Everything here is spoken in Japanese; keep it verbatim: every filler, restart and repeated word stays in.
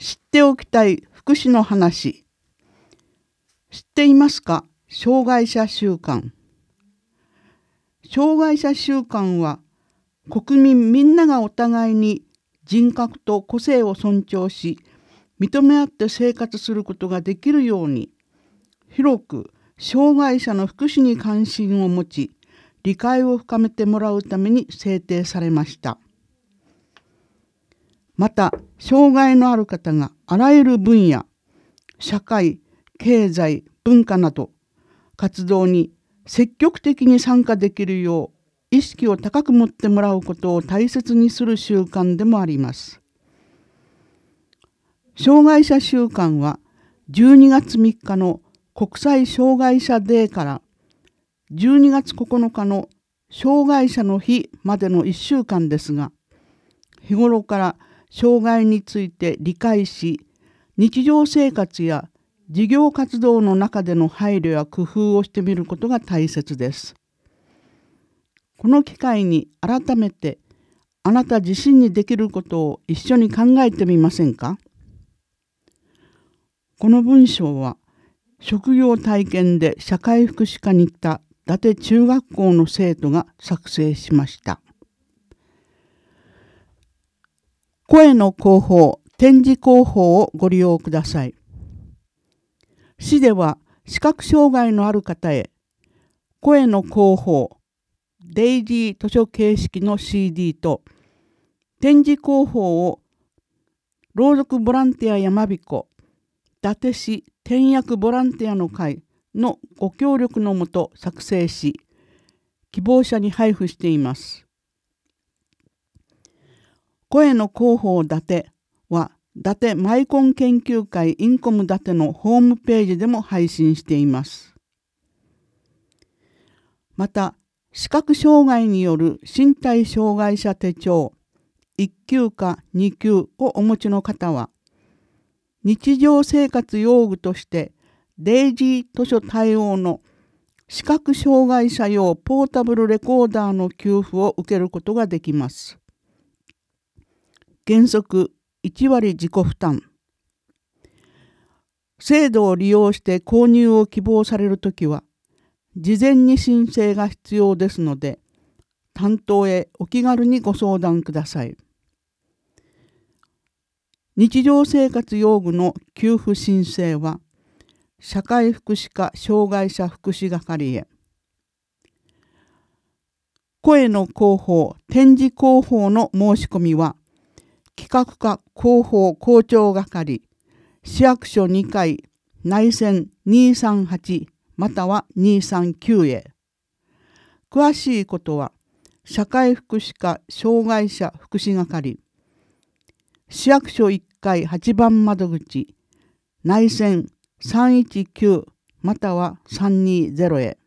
知っておきたい福祉の話。知っていますか？障害者週間。障害者週間は国民みんながお互いに人格と個性を尊重し、認め合って生活することができるように、広く障害者の福祉に関心を持ち、理解を深めてもらうために制定されました。また、障害のある方があらゆる分野、社会、経済、文化など活動に積極的に参加できるよう意識を高く持ってもらうことを大切にする習慣でもあります。障害者週間はじゅうにがつみっかの国際障害者デーからじゅうにがつここのかの障害者の日までのいっしゅうかんですが、日頃から障害について理解し、日常生活や事業活動の中での配慮や工夫をしてみることが大切です。この機会に改めてあなた自身にできることを一緒に考えてみませんか？この文章は職業体験で社会福祉課に来た伊達中学校の生徒が作成しました。声の広報、展示広報をご利用ください。市では視覚障害のある方へ声の広報、デイジー図書形式の シーディー と展示広報を朗読ボランティアやまびこ、伊達市転訳ボランティアの会のご協力のもと作成し、希望者に配布しています。声の広報伊達は伊達マイコン研究会インコム伊達のホームページでも配信しています。また、視覚障害による身体障害者手帳いっきゅうかにきゅうをお持ちの方は、日常生活用具としてデイジー図書対応の視覚障害者用ポータブルレコーダーの給付を受けることができます。原則いちわり自己負担。制度を利用して購入を希望されるときは、事前に申請が必要ですので、担当へお気軽にご相談ください。日常生活用具の給付申請は、社会福祉課障害者福祉係へ。声の広報、展示広報の申し込みは、企画課広報校長係、市役所にかい、内線にさんはちまたはにさんきゅうへ。詳しいことは、社会福祉課障害者福祉係、市役所いっかいはちばん窓口、内線さんいちきゅうまたはさんにーぜろへ。